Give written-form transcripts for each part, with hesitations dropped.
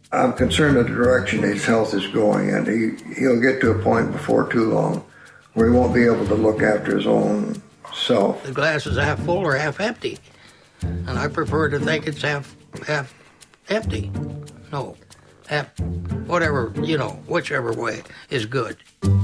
I'm concerned of the direction his health is going, and he'll get to a point before too long where he won't be able to look after his own self. The glass is half full or half empty, and I prefer to think it's half empty. No, half, whatever, whichever way is good.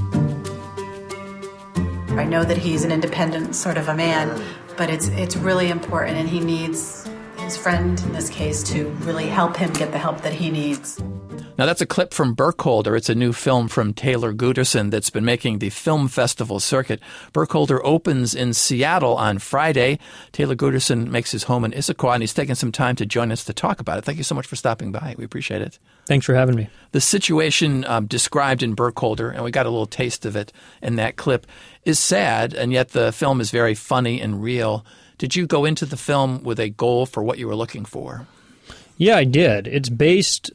I know that he's an independent sort of a man, but it's really important, and he needs his friend, in this case, to really help him get the help that he needs. Now, that's a clip from Burkholder. It's a new film from Taylor Gooderson that's been making the film festival circuit. Burkholder opens in Seattle on Friday. Taylor Gooderson makes his home in Issaquah, and he's taken some time to join us to talk about it. Thank you so much for stopping by. We appreciate it. Thanks for having me. The situation described in Burkholder, and we got a little taste of it in that clip, is sad, and yet the film is very funny and real. Did you go into the film with a goal for what you were looking for? Yeah, I did. It's based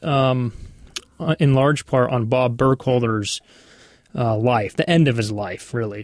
in large part on Bob Burkholder's life, the end of his life, really.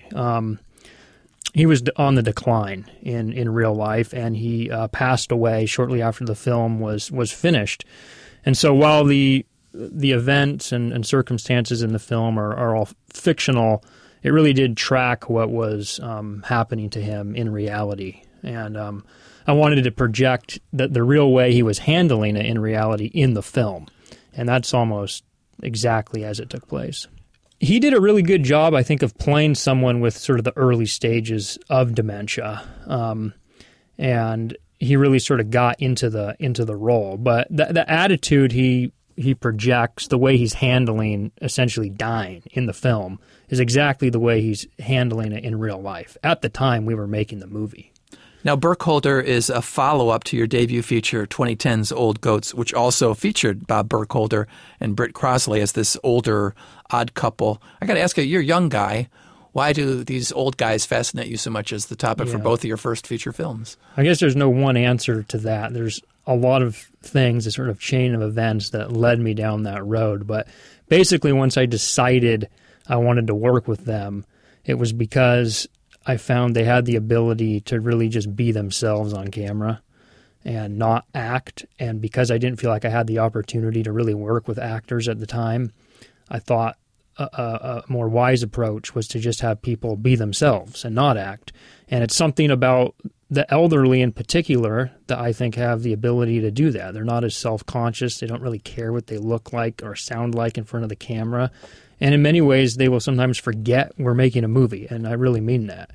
He was on the decline in real life, and he passed away shortly after the film was finished. And so while the events and circumstances in the film are all fictional, it really did track what was happening to him in reality. And I wanted to project the real way he was handling it in reality in the film. And that's almost exactly as it took place. He did a really good job, I think, of playing someone with sort of the early stages of dementia. And he really sort of got into the role. But the attitude he projects, the way he's handling essentially dying in the film, is exactly the way he's handling it in real life at the time we were making the movie. Now, Burkholder is a follow-up to your debut feature, 2010's Old Goats, which also featured Bob Burkholder and Britt Crossley as this older, odd couple. I got to ask you, you're a young guy. Why do these old guys fascinate you so much as the topic for both of your first feature films? I guess there's no one answer to that. There's a lot of things, a sort of chain of events that led me down that road. But basically, once I decided I wanted to work with them, it was because I found they had the ability to really just be themselves on camera and not act. And because I didn't feel like I had the opportunity to really work with actors at the time, I thought a more wise approach was to just have people be themselves and not act. And it's something about the elderly in particular that I think have the ability to do that. They're not as self-conscious. They don't really care what they look like or sound like in front of the camera. And in many ways, they will sometimes forget we're making a movie, and I really mean that.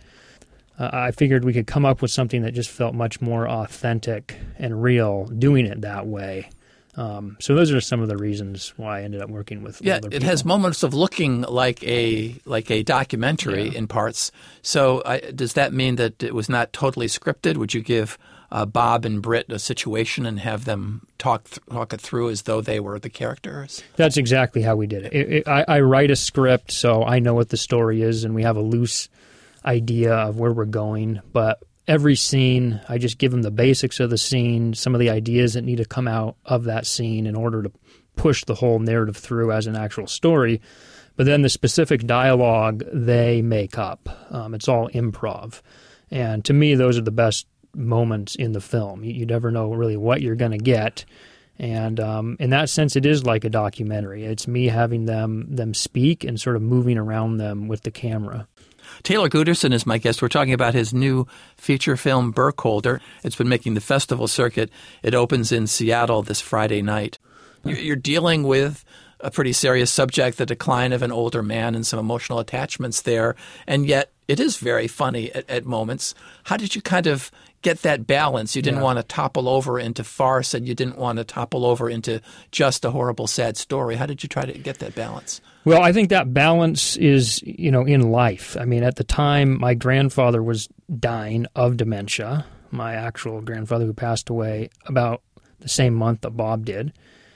I figured we could come up with something that just felt much more authentic and real doing it that way. So those are some of the reasons why I ended up working with older people. It has moments of looking like a documentary in parts. So does that mean that it was not totally scripted? Would you give Bob and Britt a situation and have them talk it through as though they were the characters? That's exactly how we did it. I write a script, so I know what the story is, and we have a loose idea of where we're going. But every scene, I just give them the basics of the scene, some of the ideas that need to come out of that scene in order to push the whole narrative through as an actual story. But then the specific dialogue they make up. It's all improv. And to me, those are the best moments in the film. You never know really what you're going to get. And in that sense, it is like a documentary. It's me having them speak and sort of moving around them with the camera. Taylor Gooderson is my guest. We're talking about his new feature film, Burkholder. It's been making the festival circuit. It opens in Seattle this Friday night. You're dealing with a pretty serious subject, the decline of an older man and some emotional attachments there, and yet it is very funny at moments. How did you kind of get that balance? You didn't want to topple over into farce, and you didn't want to topple over into just a horrible, sad story. How did you try to get that balance? Well, I think that balance is, in life. I mean, at the time, my grandfather was dying of dementia, my actual grandfather who passed away about the same month that Bob did.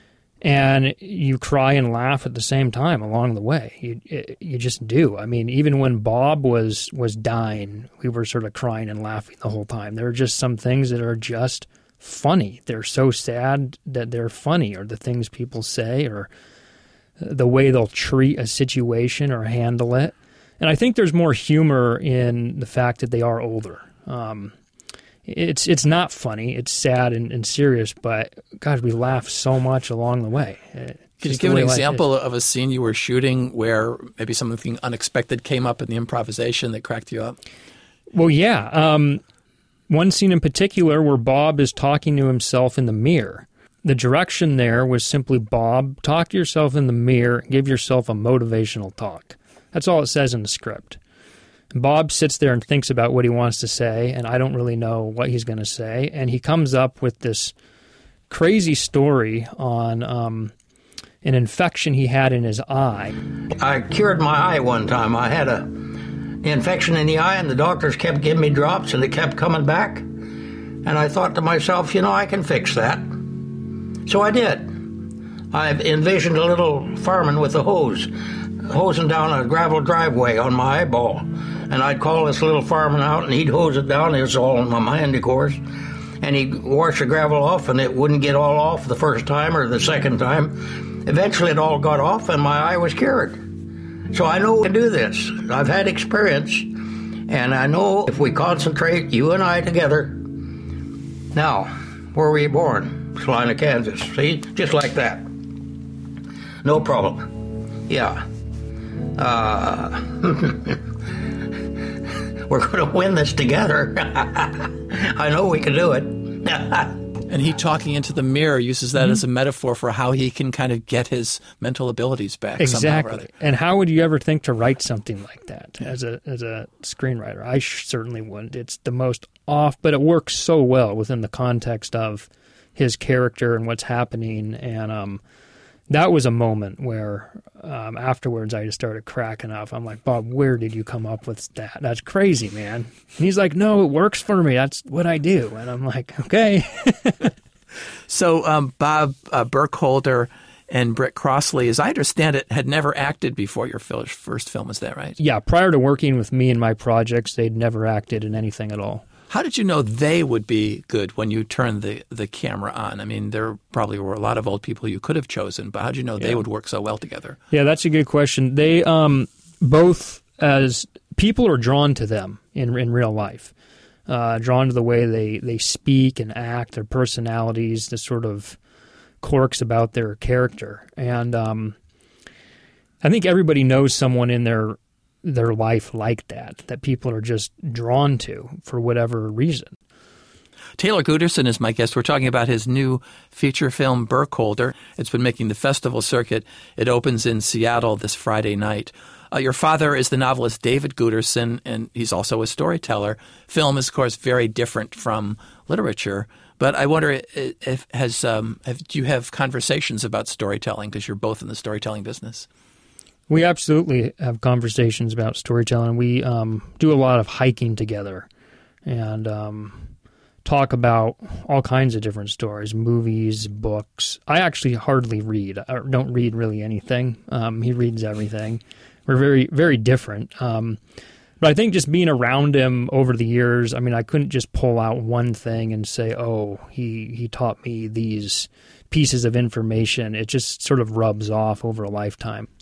And you cry and laugh at the same time along the way. You just do. I mean, even when Bob was dying, we were sort of crying and laughing the whole time. There are just some things that are just funny. They're so sad that they're funny, or the things people say, or the way they'll treat a situation or handle it. And I think there's more humor in the fact that they are older. it's not funny. It's sad and serious, but God, we laugh so much along the way. Could you give an example of a scene you were shooting where maybe something unexpected came up in the improvisation that cracked you up? Well, yeah. One scene in particular where Bob is talking to himself in the mirror. The direction there was simply, Bob, talk to yourself in the mirror, give yourself a motivational talk. That's all it says in the script. And Bob sits there and thinks about what he wants to say, and I don't really know what he's going to say. And he comes up with this crazy story on an infection he had in his eye. I cured my eye one time. I had an infection in the eye, and the doctors kept giving me drops, and it kept coming back. And I thought to myself, I can fix that. So I did. I envisioned a little fireman with a hose, hosing down a gravel driveway on my eyeball. And I'd call this little fireman out, and he'd hose it down. It was all in my mind, of course. And he'd wash the gravel off, and it wouldn't get all off the first time or the second time. Eventually, it all got off, and my eye was cured. So I know we can do this. I've had experience, and I know if we concentrate, you and I together. Now, where were you born? Salina, Kansas. See? Just like that. No problem. Yeah. We're going to win this together. I know we can do it. And he talking into the mirror uses that as a metaphor for how he can kind of get his mental abilities back. Exactly. And how would you ever think to write something like that as a screenwriter? I certainly wouldn't. It's the most off, but it works so well within the context of his character and what's happening. And that was a moment where afterwards I just started cracking up. I'm like, Bob, where did you come up with that? That's crazy, man. And he's like, no, it works for me. That's what I do. And I'm like, okay. So Bob Burkholder and Britt Crossley, as I understand it, had never acted before your first film. Is that right? Yeah. Prior to working with me in my projects, they'd never acted in anything at all. How did you know they would be good when you turned the camera on? I mean, there probably were a lot of old people you could have chosen, but how did you know they would work so well together? Yeah, that's a good question. They both, as people are drawn to them in real life, drawn to the way they speak and act, their personalities, the sort of quirks about their character. And I think everybody knows someone in their life like that people are just drawn to for whatever reason. Taylor Gooderson is my guest. We're talking about his new feature film, Burkholder. It's been making the festival circuit. It opens in Seattle this Friday night. Your father is the novelist David Gooderson, and he's also a storyteller. Film is, of course, very different from literature. But I wonder, do you have conversations about storytelling, because you're both in the storytelling business? We absolutely have conversations about storytelling. We do a lot of hiking together and talk about all kinds of different stories, movies, books. I actually hardly read. I don't read really anything. He reads everything. We're very, very different. But I think just being around him over the years, I mean, I couldn't just pull out one thing and say, oh, he taught me these pieces of information. It just sort of rubs off over a lifetime.